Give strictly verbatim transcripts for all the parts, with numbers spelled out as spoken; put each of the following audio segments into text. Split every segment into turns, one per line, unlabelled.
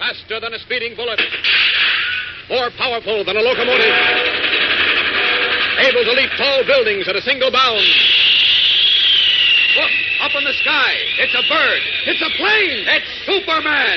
Faster than a speeding bullet. More powerful than a locomotive. Able to leap tall buildings at a single bound. Look, up in the sky. It's a bird. It's a plane. It's Superman.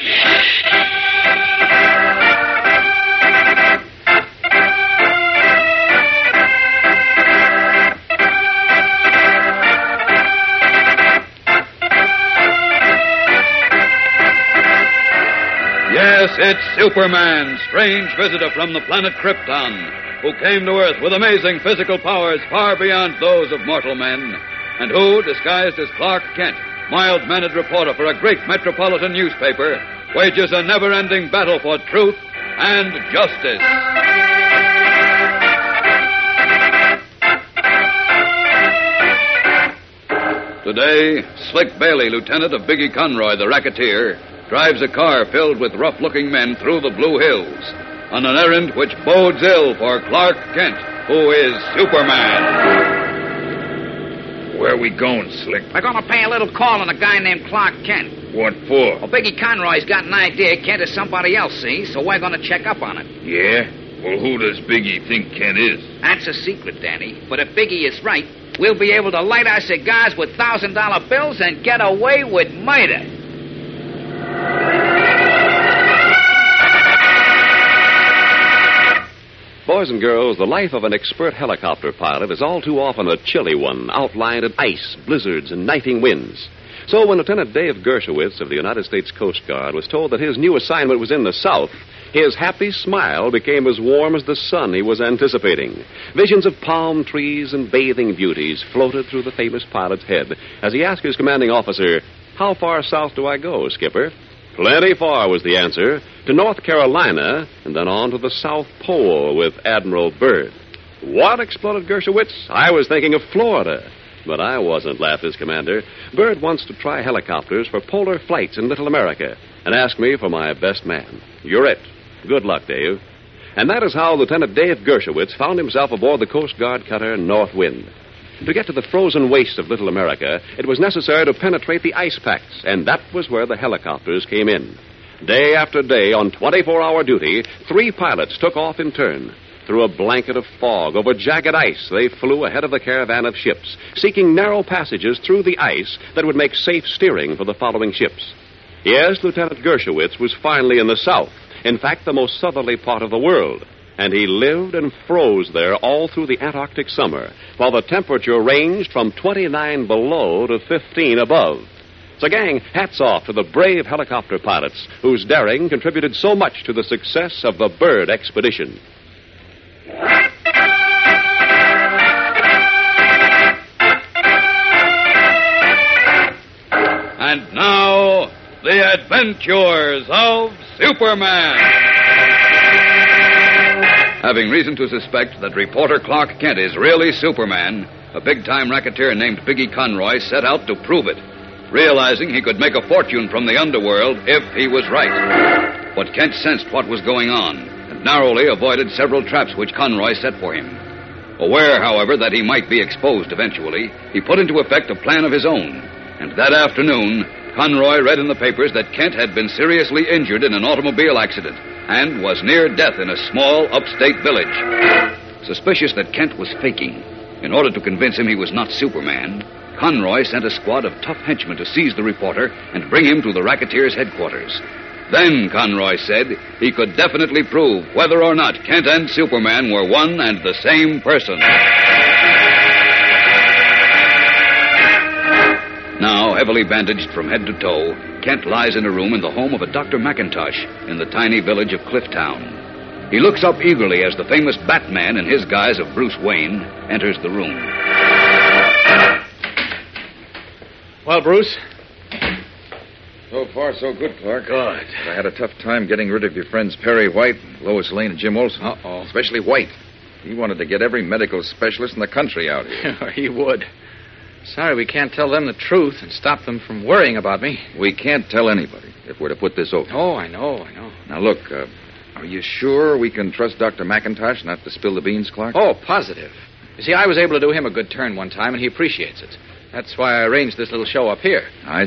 Yes, it's Superman, strange visitor from the planet Krypton, who came to Earth with amazing physical powers far beyond those of mortal men, and who, disguised as Clark Kent, mild-mannered reporter for a great metropolitan newspaper, wages a never-ending battle for truth and justice. Today, Slick Bailey, lieutenant of Biggie Conroy, the racketeer, drives a car filled with rough-looking men through the Blue Hills on an errand which bodes ill for Clark Kent, who is Superman.
Where are we going, Slick?
We're going to pay a little call on a guy named Clark Kent.
What for?
Well, Biggie Conroy's got an idea Kent is somebody else, see? So we're going to check up on it.
Yeah? Well, who does Biggie think Kent is?
That's a secret, Danny. But if Biggie is right, we'll be able to light our cigars with one thousand dollar bills and get away with murder.
Boys and girls, the life of an expert helicopter pilot is all too often a chilly one, outlined in ice, blizzards, and knifing winds. So when Lieutenant Dave Gershowitz of the United States Coast Guard was told that his new assignment was in the South, his happy smile became as warm as the sun he was anticipating. Visions of palm trees and bathing beauties floated through the famous pilot's head as he asked his commanding officer, "How far south do I go, Skipper?" "Plenty far," was the answer. "To North Carolina, and then on to the South Pole with Admiral Byrd." "What?" exploded Gershowitz. "I was thinking of Florida." "But I wasn't," laughed his commander. "Byrd wants to try helicopters for polar flights in Little America and asked me for my best man. You're it. Good luck, Dave." And that is how Lieutenant Dave Gershowitz found himself aboard the Coast Guard cutter Northwind. To get to the frozen wastes of Little America, it was necessary to penetrate the ice packs, and that was where the helicopters came in. Day after day, on twenty-four hour duty, three pilots took off in turn. Through a blanket of fog, over jagged ice, they flew ahead of the caravan of ships, seeking narrow passages through the ice that would make safe steering for the following ships. Yes, Lieutenant Gershowitz was finally in the South, in fact, the most southerly part of the world. And he lived and froze there all through the Antarctic summer, while the temperature ranged from twenty-nine below to fifteen above. So, gang, hats off to the brave helicopter pilots whose daring contributed so much to the success of the Byrd expedition.
And now, the adventures of Superman. Having reason to suspect that reporter Clark Kent is really Superman, a big-time racketeer named Biggie Conroy set out to prove it, realizing he could make a fortune from the underworld if he was right. But Kent sensed what was going on and narrowly avoided several traps which Conroy set for him. Aware, however, that he might be exposed eventually, he put into effect a plan of his own. And that afternoon, Conroy read in the papers that Kent had been seriously injured in an automobile accident and was near death in a small upstate village. Suspicious that Kent was faking, in order to convince him he was not Superman, Conroy sent a squad of tough henchmen to seize the reporter and bring him to the racketeers' headquarters. Then, Conroy said, he could definitely prove whether or not Kent and Superman were one and the same person. Now, heavily bandaged from head to toe, Kent lies in a room in the home of a Doctor McIntosh in the tiny village of Clifftown. He looks up eagerly as the famous Batman in his guise of Bruce Wayne enters the room.
Well, Bruce?
So far, so good, Clark.
Good.
I had a tough time getting rid of your friends Perry White, Lois Lane, and Jim Olson.
Uh-oh.
Especially White. He wanted to get every medical specialist in the country out here.
He would. Sorry we can't tell them the truth and stop them from worrying about me.
We can't tell anybody if we're to put this over.
Oh, I know, I know.
Now, look, uh, are you sure we can trust Doctor McIntosh not to spill the beans, Clark?
Oh, positive. You see, I was able to do him a good turn one time, and he appreciates it. That's why I arranged this little show up here.
I see.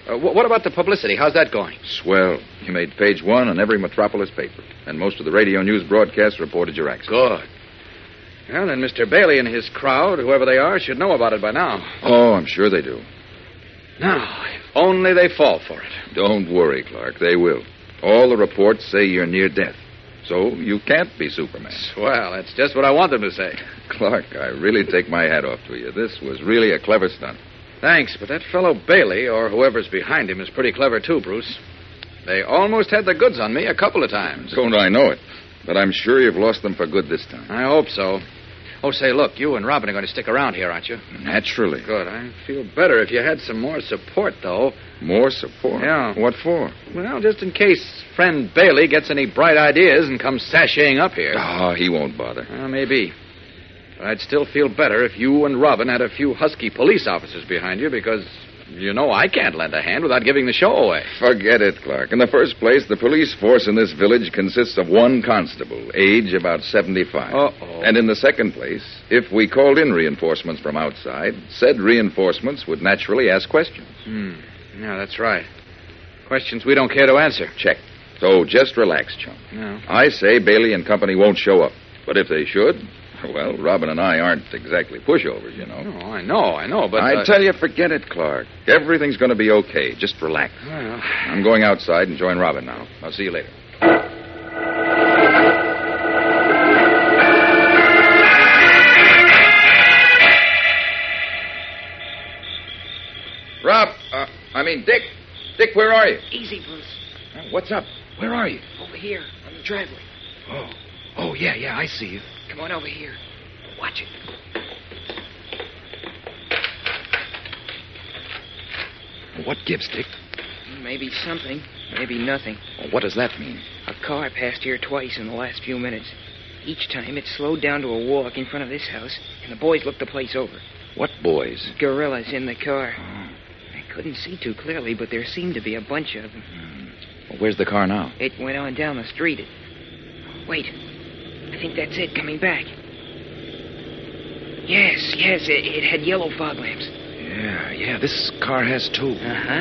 Uh, wh- what about the publicity? How's that going?
Swell. You made page one on every metropolis paper. And most of the radio news broadcasts reported your accident.
Good. Well, then Mister Bailey and his crowd, whoever they are, should know about it by now.
Oh, I'm sure they do.
Now, if only they fall for it.
Don't worry, Clark. They will. All the reports say you're near death. So you can't be Superman.
Well, that's just what I want them to say.
Clark, I really take my hat off to you. This was really a clever stunt.
Thanks, but that fellow Bailey, or whoever's behind him, is pretty clever too, Bruce. They almost had the goods on me a couple of times.
Don't I know it? But I'm sure you've lost them for good this time.
I hope so. Oh, say, look, you and Robin are going to stick around here, aren't you?
Naturally.
Good. I feel better if you had some more support, though.
More support?
Yeah.
What for?
Well, just in case friend Bailey gets any bright ideas and comes sashaying up here.
Oh, he won't bother.
Well, maybe. But I'd still feel better if you and Robin had a few husky police officers behind you, because, you know, I can't lend a hand without giving the show away.
Forget it, Clark. In the first place, the police force in this village consists of one constable, age about seventy-five.
Uh-oh.
And in the second place, if we called in reinforcements from outside, said reinforcements would naturally ask questions.
Hmm. Yeah, that's right. Questions we don't care to answer.
Check. So just relax, chum.
Yeah.
I say Bailey and company won't show up. But if they should, well, Robin and I aren't exactly pushovers, you know.
Oh, I know, I know, but...
I
uh...
tell you, forget it, Clark. Everything's going to be okay. Just relax.
Well...
I'm going outside and join Robin now. I'll see you later. Rob, uh, I mean, Dick. Dick, where are you?
Easy, Bruce.
Uh, what's up? Where are you?
Over here, on the driveway.
Oh. Oh, yeah, yeah, I see you.
Come on over here. Watch it.
What gives, Dick?
Maybe something, maybe nothing.
Well, what does that mean?
A car passed here twice in the last few minutes. Each time it slowed down to a walk in front of this house, and the boys looked the place over.
What boys?
Gorillas in the car.
Oh.
I couldn't see too clearly, but there seemed to be a bunch of them.
Hmm. Well, where's the car now?
It went on down the street. It... Wait. I think that's it, coming back. Yes, yes, it, it had yellow fog lamps.
Yeah, yeah, this car has too.
Uh-huh.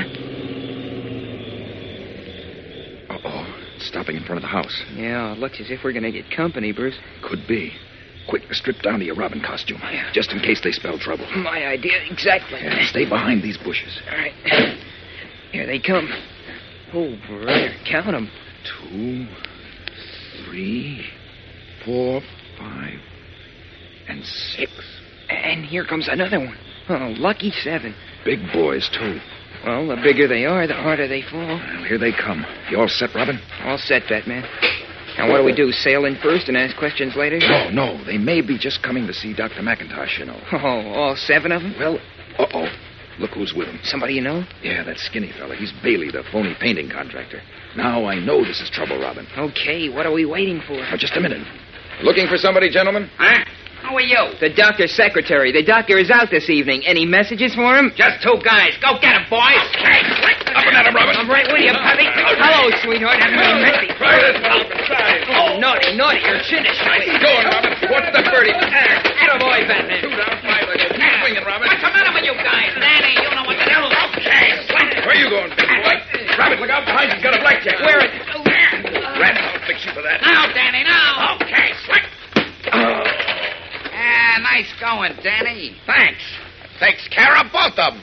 Uh-oh, it's stopping in front of the house.
Yeah, it looks as if we're going to get company, Bruce.
Could be. Quick, strip down to your Robin costume,
Yeah.
just in case they spell trouble.
My idea, exactly.
Yeah, stay behind these bushes.
All right. Here they come. Oh, brother, count them.
Two, three, four, five, and six.
And here comes another one. Oh, lucky seven.
Big boys, too.
Well, the bigger they are, the harder they fall.
Well, here they come. You all set, Robin?
All set, Fat Man. Now, what do we do, sail in first and ask questions later?
No, no. They may be just coming to see Doctor McIntosh, you know.
Oh, all seven of them?
Well, uh-oh. Look who's with him.
Somebody you know?
Yeah, that skinny fella. He's Bailey, the phony painting contractor. Now I know this is trouble, Robin.
Okay, what are we waiting for?
Now, just a minute. Looking for somebody, gentlemen?
Huh? Who are you?
The doctor's secretary. The doctor is out this evening. Any messages for him?
Just two guys. Go get him, boys. Okay.
Up and at him, Robin.
I'm right with you, puppy. Hello, sweetheart. Haven't been messy. Oh, naughty, naughty. Your chin is shiny.
Going, Robin. What's the birdie?
Attaboy, Batman.
Two down, five again. Keep swinging, Robin.
What's the matter with you guys? Danny, you know what to do. Okay.
Where are you going, big boy? Robin, look out behind you. He's got a blackjack.
Where is...
Rat, I'll fix you for that.
Now, Danny, now. Okay, slick.
Oh.
Ah, nice going, Danny.
Thanks. Takes care of both of them.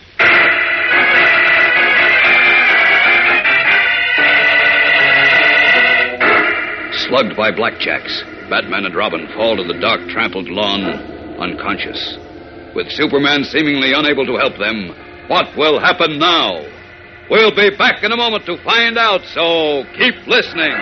Slugged by blackjacks, Batman and Robin fall to the dark, trampled lawn, unconscious. With Superman seemingly unable to help them, what will happen now? We'll be back in a moment to find out, so keep listening.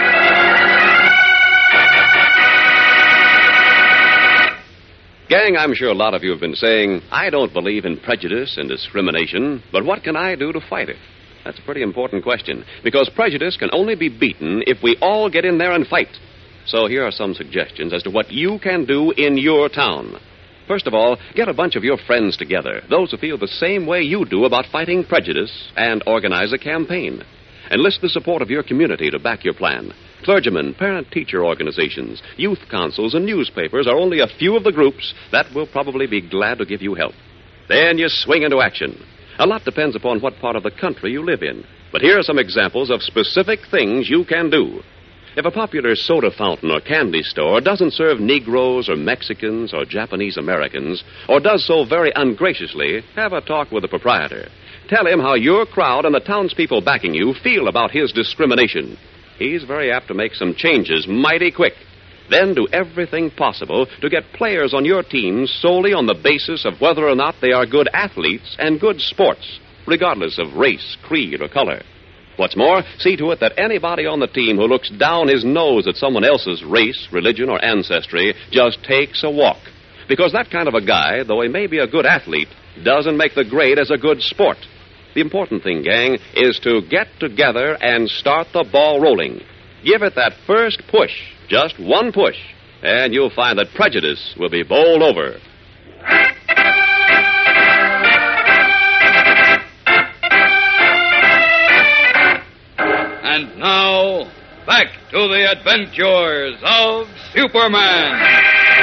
Gang, I'm sure a lot of you have been saying, I don't believe in prejudice and discrimination, but what can I do to fight it? That's a pretty important question, because prejudice can only be beaten if we all get in there and fight. So here are some suggestions as to what you can do in your town. First of all, get a bunch of your friends together, those who feel the same way you do about fighting prejudice, and organize a campaign. Enlist the support of your community to back your plan. Clergymen, parent-teacher organizations, youth councils, and newspapers are only a few of the groups that will probably be glad to give you help. Then you swing into action. A lot depends upon what part of the country you live in. But here are some examples of specific things you can do. If a popular soda fountain or candy store doesn't serve Negroes or Mexicans or Japanese Americans, or does so very ungraciously, have a talk with the proprietor. Tell him how your crowd and the townspeople backing you feel about his discrimination. He's very apt to make some changes mighty quick. Then do everything possible to get players on your team solely on the basis of whether or not they are good athletes and good sports, regardless of race, creed, or color. What's more, see to it that anybody on the team who looks down his nose at someone else's race, religion, or ancestry just takes a walk. Because that kind of a guy, though he may be a good athlete, doesn't make the grade as a good sport. The important thing, gang, is to get together and start the ball rolling. Give it that first push, just one push, and you'll find that prejudice will be bowled over.
And now, back to the adventures of Superman.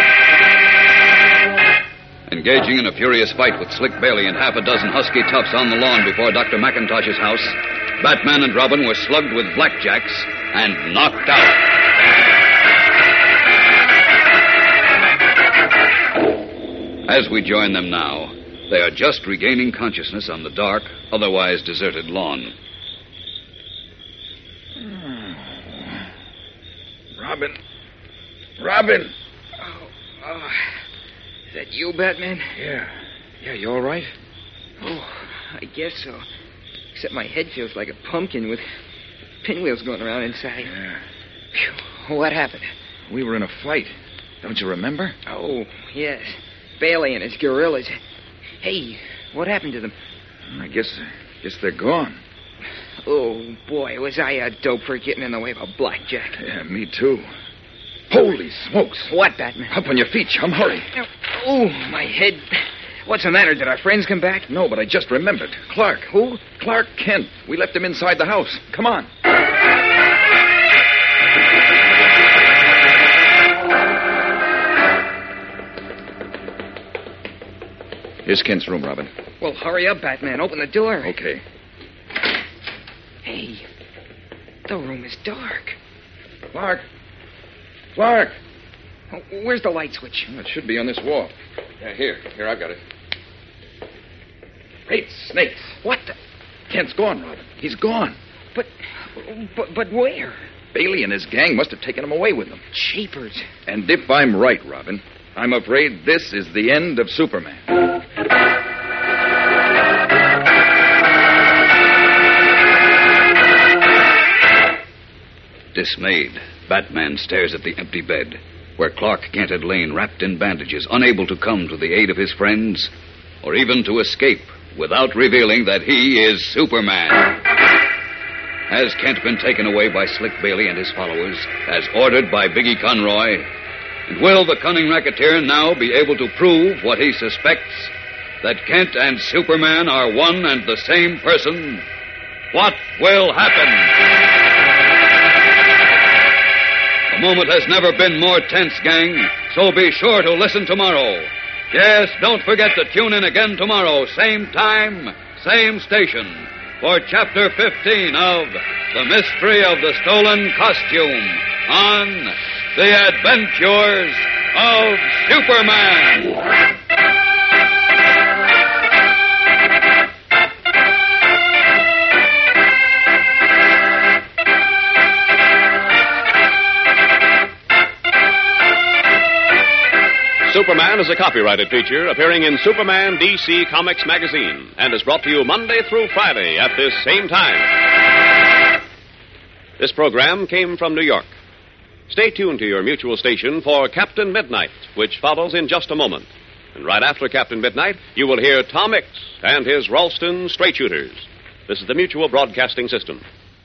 Engaging in a furious fight with Slick Bailey and half a dozen husky toughs on the lawn before Doctor McIntosh's house, Batman and Robin were slugged with blackjacks and knocked out. As we join them now, they are just regaining consciousness on the dark, otherwise deserted lawn.
Robin. Robin.
Oh, oh. Is that you, Batman?
Yeah. Yeah, you all right?
Oh, I guess so. Except my head feels like a pumpkin with pinwheels going around inside.
Yeah.
Phew. What happened?
We were in a fight. Don't you remember?
Oh, yes. Bailey and his gorillas. Hey, what happened to them?
I guess, guess they're gone.
Oh, boy, was I a dope for getting in the way of a blackjack.
Yeah, me too. Holy smokes.
What, Batman?
Up on your feet, chum. Hurry.
Oh, my head. What's the matter? Did our friends come back?
No, but I just remembered. Clark.
Who?
Clark Kent. We left him inside the house. Come on. Here's Kent's room, Robin.
Well, hurry up, Batman. Open the door.
Okay.
Hey, the room is dark.
Clark. Clark.
Oh, where's the light switch?
Well, it should be on this wall. Yeah, here. Here, I've got it. Great snakes.
What the...
Kent's gone, Robin. He's gone.
But, but, but where?
Bailey and his gang must have taken him away with them.
Jeepers.
And if I'm right, Robin, I'm afraid this is the end of Superman.
Dismayed, Batman stares at the empty bed, where Clark Kent had lain wrapped in bandages, unable to come to the aid of his friends, or even to escape without revealing that he is Superman. Has Kent been taken away by Slick Bailey and his followers, as ordered by Biggie Conroy? And will the cunning racketeer now be able to prove what he suspects, that Kent and Superman are one and the same person? What will happen? The moment has never been more tense, gang, so be sure to listen tomorrow. Yes, don't forget to tune in again tomorrow, same time, same station, for Chapter fifteen of The Mystery of the Stolen Costume on The Adventures of Superman.
Superman is a copyrighted feature appearing in Superman D C Comics magazine and is brought to you Monday through Friday at this same time. This program came from New York. Stay tuned to your mutual station for Captain Midnight, which follows in just a moment. And right after Captain Midnight, you will hear Tom Mix and his Ralston Straight Shooters. This is the Mutual Broadcasting System.